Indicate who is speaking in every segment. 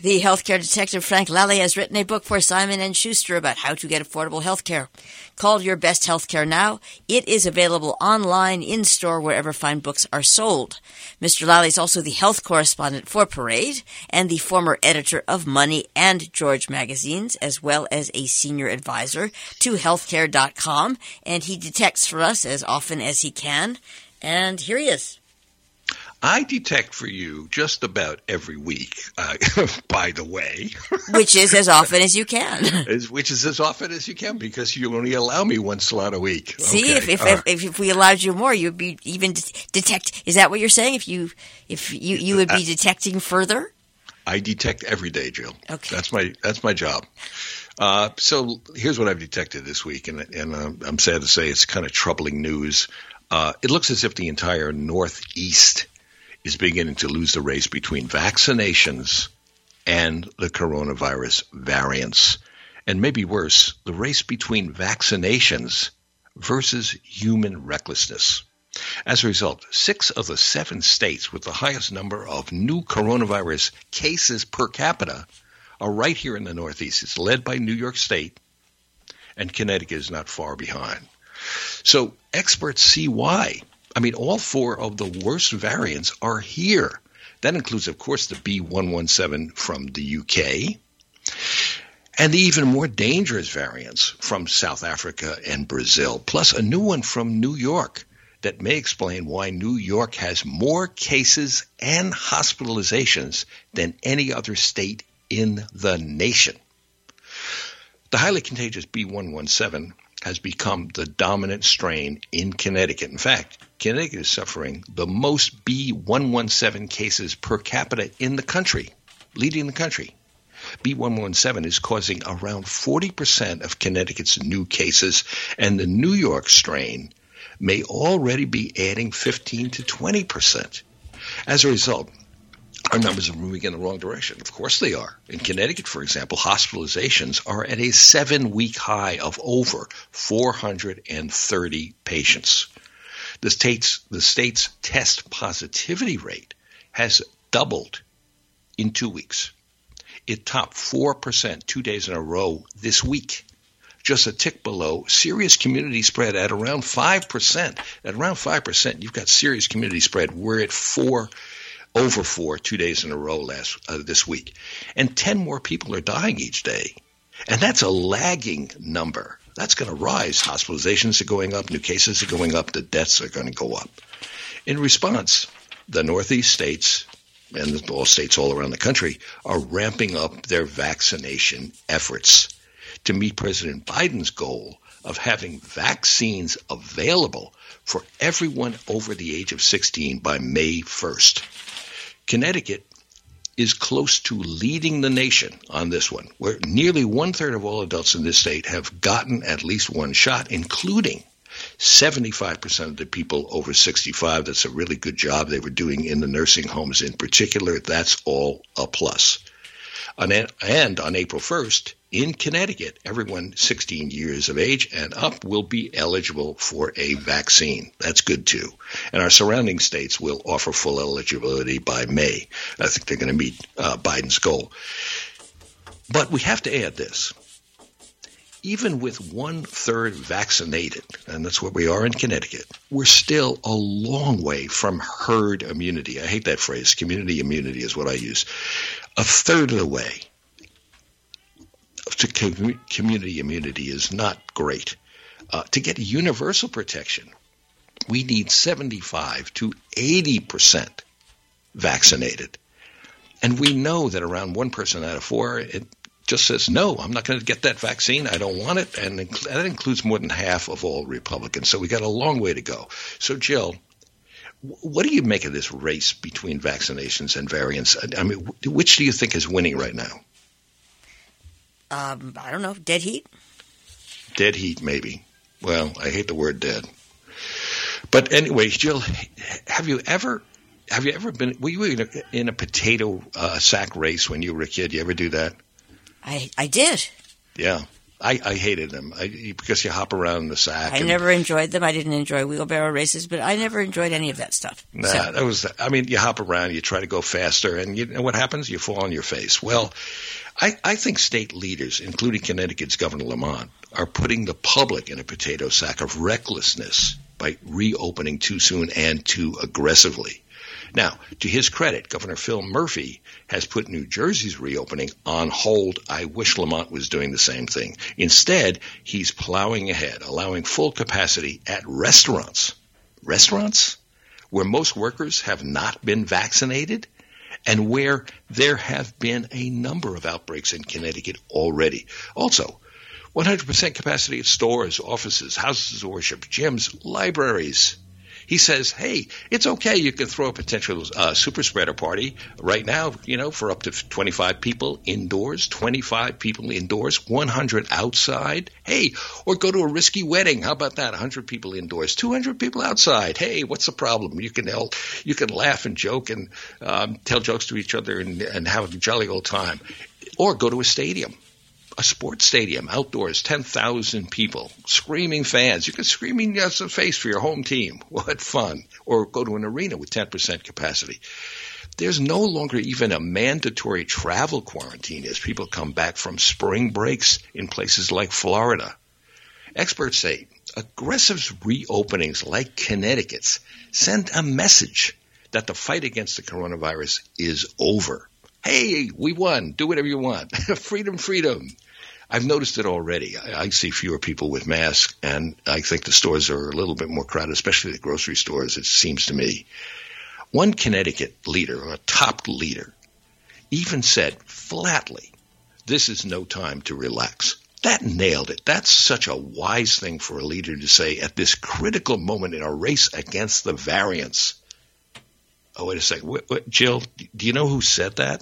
Speaker 1: The healthcare detective Frank Lally has written a book for Simon & Schuster about how to get affordable healthcare. Called Your Best Healthcare Now, it is available online, in-store, wherever fine books are sold. Mr. Lally is also the health correspondent for Parade and the former editor of Money and George magazines, as well as a senior advisor to healthcare.com, and he detects for us as often as he can. And here he is.
Speaker 2: I detect for you just about every week, by the way.
Speaker 1: Which is as often as you can.
Speaker 2: Which is as often as you can, because you only allow me one slot a week.
Speaker 1: See,
Speaker 2: okay.
Speaker 1: if we allowed you more, you'd be even detect. Is that what you're saying? If you would be detecting further?
Speaker 2: I detect every day, Jill.
Speaker 1: Okay.
Speaker 2: That's my job. So here's what I've detected this week, and I'm sad to say it's kind of troubling news. It looks as if the entire Northeast is beginning to lose the race between vaccinations and the coronavirus variants. And maybe worse, the race between vaccinations versus human recklessness. As a result, 6 of the 7 states with the highest number of new coronavirus cases per capita are right here in the Northeast. It's led by New York State, and Connecticut is not far behind. So experts see why. I mean, all 4 of the worst variants are here. That includes, of course, the B.1.1.7 from the UK and the even more dangerous variants from South Africa and Brazil, plus a new one from New York that may explain why New York has more cases and hospitalizations than any other state in the nation. The highly contagious B.1.1.7 has become the dominant strain in Connecticut. In fact, Connecticut is suffering the most B.1.1.7 cases per capita in the country, leading the country. B.1.1.7 is causing around 40% of Connecticut's new cases, and the New York strain may already be adding 15 to 20%. As a result, our numbers are moving in the wrong direction. Of course they are. In Connecticut, for example, hospitalizations are at a 7-week high of over 430 patients. The state's test positivity rate has doubled in 2 weeks. It topped 4% 2 days in a row this week, just a tick below serious community spread at around 5%. At around 5%, you've got serious community spread. We're at over 4 2 days in a row this week. And 10 more people are dying each day. And that's a lagging number. That's going to rise. Hospitalizations are going up. New cases are going up. The deaths are going to go up. In response, the Northeast states and all states all around the country are ramping up their vaccination efforts to meet President Biden's goal of having vaccines available for everyone over the age of 16 by May 1st. Connecticut is close to leading the nation on this one, where nearly 1/3 of all adults in this state have gotten at least one shot, including 75% of the people over 65. That's a really good job they were doing in the nursing homes in particular. That's all a plus. And on April 1st, in Connecticut, everyone 16 years of age and up will be eligible for a vaccine. That's good, too. And our surrounding states will offer full eligibility by May. I think they're going to meet Biden's goal. But we have to add this. Even with 1/3 vaccinated, and that's what we are in Connecticut, we're still a long way from herd immunity. I hate that phrase. Community immunity is what I use. 1/3 of the way to community immunity is not great. To get universal protection, we need 75 to 80% vaccinated. And we know that around 1 person out of 4 it just says, no, I'm not going to get that vaccine. I don't want it. And that includes more than half of all Republicans. So we got a long way to go. So, Jill, what do you make of this race between vaccinations and variants? I mean, which do you think is winning right now?
Speaker 1: I don't know. Dead heat?
Speaker 2: Dead heat, maybe. Well, I hate the word dead. But anyway, Jill, have you ever been – were you in a potato sack race when you were a kid? You ever do that?
Speaker 1: I did.
Speaker 2: Yeah. I hated them because you hop around in the sack.
Speaker 1: I never enjoyed them. I didn't enjoy wheelbarrow races, but I never enjoyed any of that stuff.
Speaker 2: You hop around, you try to go faster, and what happens? You fall on your face. Well, I think state leaders, including Connecticut's Governor Lamont, are putting the public in a potato sack of recklessness by reopening too soon and too aggressively. Now, to his credit, Governor Phil Murphy has put New Jersey's reopening on hold. I wish Lamont was doing the same thing. Instead, he's plowing ahead, allowing full capacity at restaurants. Restaurants where most workers have not been vaccinated and where there have been a number of outbreaks in Connecticut already. Also, 100% capacity at stores, offices, houses of worship, gyms, libraries. He says, hey, it's okay. You can throw a potential super spreader party right now, for up to 25 people indoors, 25 people indoors, 100 outside. Hey, or go to a risky wedding. How about that? 100 people indoors, 200 people outside. Hey, what's the problem? You can laugh and joke and tell jokes to each other and have a jolly old time. Or go to a stadium. A sports stadium, outdoors, 10,000 people, screaming fans. You can scream in your face for your home team. What fun. Or go to an arena with 10% capacity. There's no longer even a mandatory travel quarantine as people come back from spring breaks in places like Florida. Experts say aggressive reopenings like Connecticut's send a message that the fight against the coronavirus is over. Hey, we won. Do whatever you want. Freedom, freedom. I've noticed it already. I see fewer people with masks, and I think the stores are a little bit more crowded, especially the grocery stores, it seems to me. One Connecticut leader, or a top leader, even said flatly, this is no time to relax. That nailed it. That's such a wise thing for a leader to say at this critical moment in a race against the variants. Oh, wait a second. Jill, do you know who said that?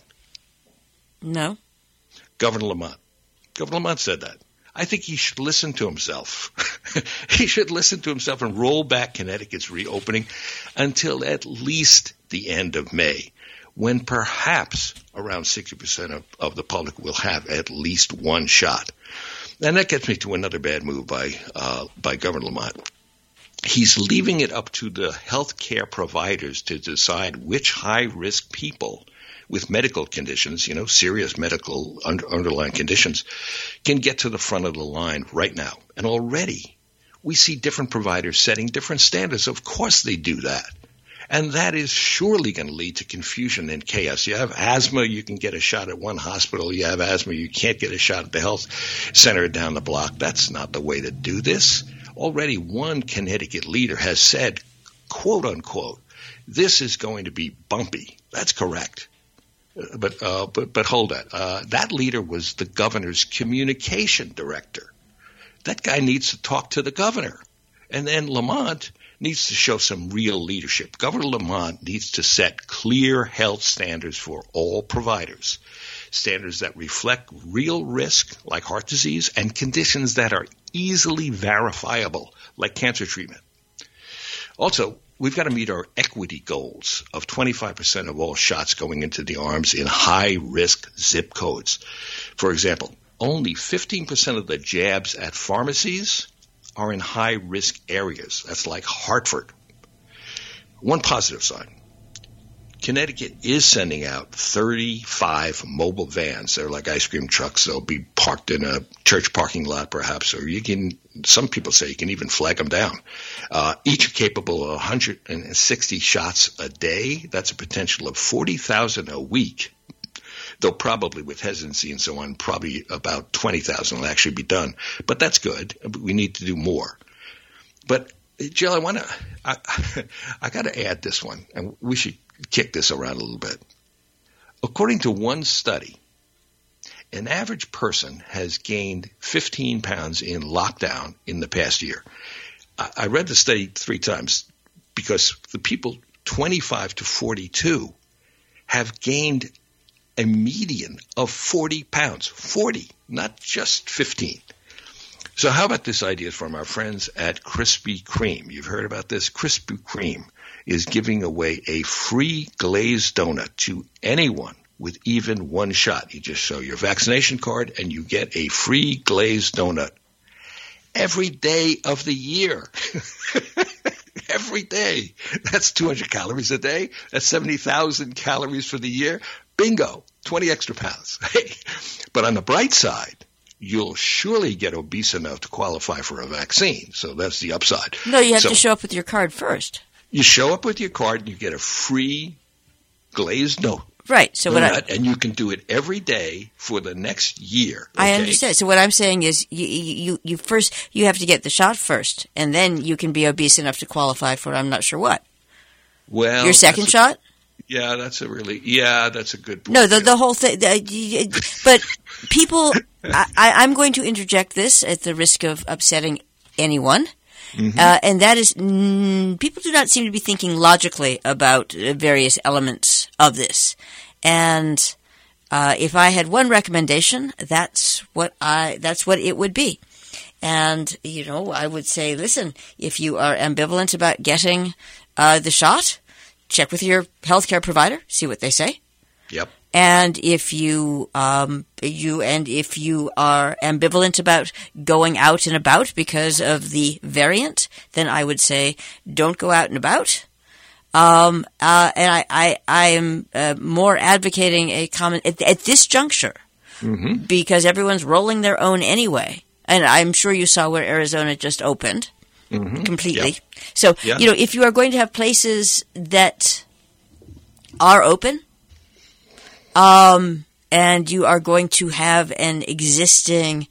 Speaker 1: No.
Speaker 2: Governor Lamont. Governor Lamont said that. I think he should listen to himself. He should listen to himself and roll back Connecticut's reopening until at least the end of May, when perhaps around 60% of the public will have at least one shot. And that gets me to another bad move by Governor Lamont. He's leaving it up to the healthcare providers to decide which high-risk people with medical conditions, serious medical underlying conditions, can get to the front of the line right now. And already we see different providers setting different standards. Of course they do that. And that is surely going to lead to confusion and chaos. You have asthma, you can get a shot at one hospital. You have asthma, you can't get a shot at the health center down the block. That's not the way to do this. Already one Connecticut leader has said, quote unquote, this is going to be bumpy. That's correct. But hold that. That leader was the governor's communication director. That guy needs to talk to the governor. And then Lamont needs to show some real leadership. Governor Lamont needs to set clear health standards for all providers, standards that reflect real risk like heart disease and conditions that are easily verifiable like cancer treatment. Also, we've got to meet our equity goals of 25% of all shots going into the arms in high-risk zip codes. For example, only 15% of the jabs at pharmacies are in high-risk areas. That's like Hartford. One positive sign. Connecticut is sending out 35 mobile vans. They're like ice cream trucks. They'll be parked in a church parking lot, perhaps, or some people say you can even flag them down. Each are capable of 160 shots a day. That's a potential of 40,000 a week, though probably with hesitancy and so on, probably about 20,000 will actually be done. But that's good. We need to do more. But, Jill, I got to add this one, and we should kick this around a little bit. According to one study, an average person has gained 15 pounds in lockdown in the past year. I read the study 3 times because the people 25 to 42 have gained a median of 40 pounds. 40, not just 15. So how about this idea from our friends at Krispy Kreme? You've heard about this? Krispy Kreme is giving away a free glazed donut to anyone with even one shot. You just show your vaccination card and you get a free glazed donut every day of the year. Every day. That's 200 calories a day. That's 70,000 calories for the year. Bingo, 20 extra pounds. Hey, but on the bright side, you'll surely get obese enough to qualify for a vaccine. So that's the upside.
Speaker 1: No, you have to show up with your card first.
Speaker 2: You show up with your card and you get a free glazed donut.
Speaker 1: Right. So
Speaker 2: and you can do it every day for the next year. Okay?
Speaker 1: I understand. So what I'm saying is, you first you have to get the shot first, and then you can be obese enough to qualify for I'm not sure what.
Speaker 2: Well,
Speaker 1: your second shot.
Speaker 2: Yeah, that's a good point.
Speaker 1: No, the whole thing. But people, I'm going to interject this at the risk of upsetting anyone. Mm-hmm. And that is, people do not seem to be thinking logically about various elements of this. And if I had one recommendation, that's what it would be. And I would say, listen, if you are ambivalent about getting the shot, check with your healthcare provider, see what they say.
Speaker 2: Yep.
Speaker 1: And if you are ambivalent about going out and about because of the variant, then I would say don't go out and about. And I am more advocating a common at this juncture, mm-hmm. because everyone's rolling their own anyway. And I'm sure you saw where Arizona just opened, mm-hmm. completely. Yep. So if you are going to have places that are open. And you are going to have an existing,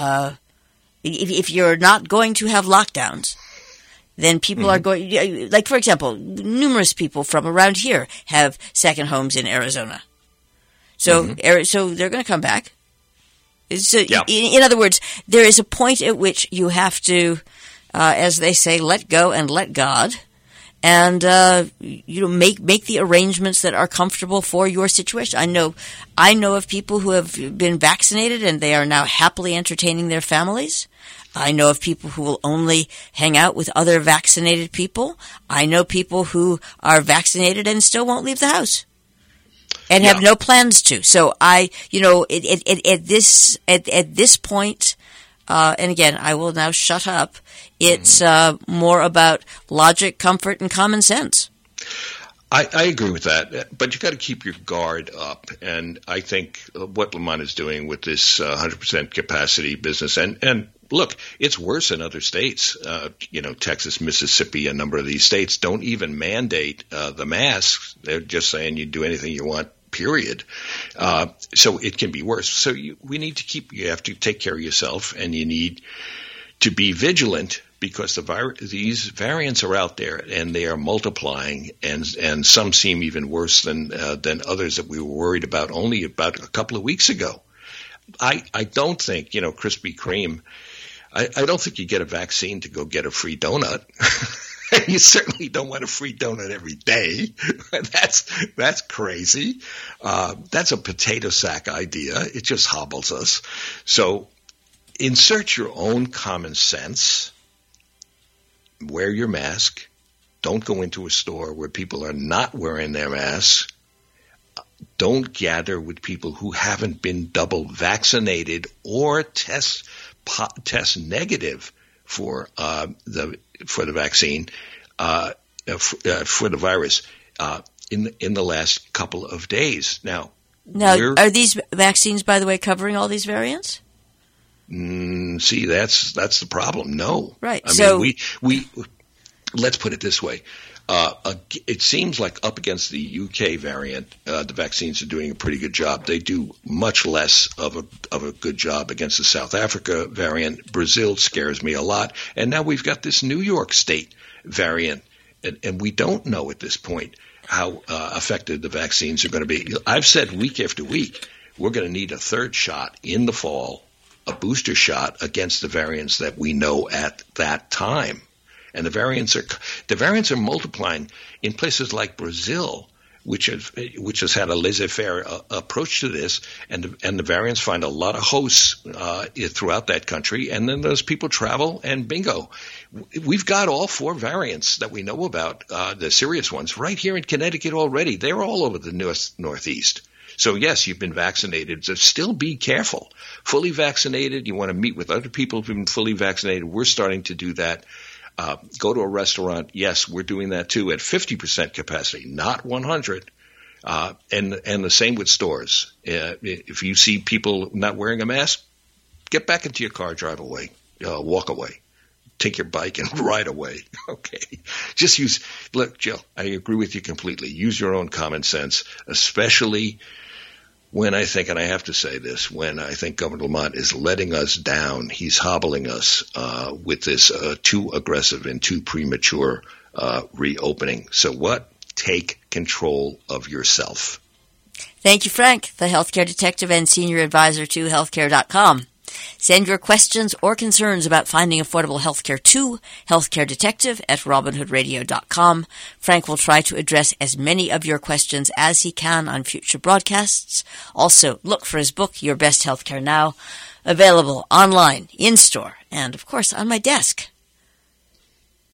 Speaker 1: if you're not going to have lockdowns, then people mm-hmm. are going, like, for example, numerous people from around here have second homes in Arizona. So, mm-hmm. So they're going to come back. So, in other words, there is a point at which you have to, as they say, let go and let God. And make the arrangements that are comfortable for your situation. I know of people who have been vaccinated and they are now happily entertaining their families. I know of people who will only hang out with other vaccinated people. I know people who are vaccinated and still won't leave the house and have no plans to. So at this point. And again, I will now shut up. It's more about logic, comfort, and common sense.
Speaker 2: I agree with that, but you got to keep your guard up. And I think what Lamont is doing with this 100% capacity business, and look, it's worse in other states. Texas, Mississippi, a number of these states don't even mandate the masks. They're just saying you do anything you want. Period. So it can be worse. So you have to take care of yourself, and you need to be vigilant because these variants are out there and they are multiplying, and some seem even worse than others that we were worried about only about a couple of weeks ago. I don't think, Krispy Kreme, I don't think you get a vaccine to go get a free donut. You certainly don't want a free donut every day. That's crazy. That's a potato sack idea. It just hobbles us. So insert your own common sense. Wear your mask. Don't go into a store where people are not wearing their masks. Don't gather with people who haven't been double vaccinated or test negative for the vaccine, for the virus, in the last couple of days. Now,
Speaker 1: are these vaccines, by the way, covering all these variants?
Speaker 2: See, that's the problem. No,
Speaker 1: right.
Speaker 2: I mean, we let's put it this way. It seems like up against the UK variant, the vaccines are doing a pretty good job. They do much less of a good job against the South Africa variant. Brazil scares me a lot. And now we've got this New York State variant, and we don't know at this point how effective the vaccines are going to be. I've said week after week, we're going to need a third shot in the fall, a booster shot against the variants that we know at that time. And the variants are multiplying in places like Brazil, which has had a laissez-faire approach to this, and the variants find a lot of hosts throughout that country, and then those people travel, and bingo, we've got all four variants that we know about, the serious ones, right here in Connecticut already. They're all over the northeast. So yes, you've been vaccinated, so still be careful. Fully vaccinated, you want to meet with other people who've been fully vaccinated. We're starting to do that. Go to a restaurant. Yes, we're doing that too at 50% capacity, not 100. And the same with stores. If you see people not wearing a mask, get back into your car, drive away, walk away. Take your bike and ride away. Okay. Just look, Jill, I agree with you completely. Use your own common sense, especially when I think, and I have to say this, when I think Governor Lamont is letting us down. He's hobbling us with this too aggressive and too premature reopening. So what? Take control of yourself.
Speaker 1: Thank you, Frank, the healthcare detective and senior advisor to healthcare.com. Send your questions or concerns about finding affordable healthcare to healthcaredetective@robinhoodradio.com. Frank will try to address as many of your questions as he can on future broadcasts. Also, look for his book, Your Best Healthcare Now, available online, in-store, and, of course, on my desk.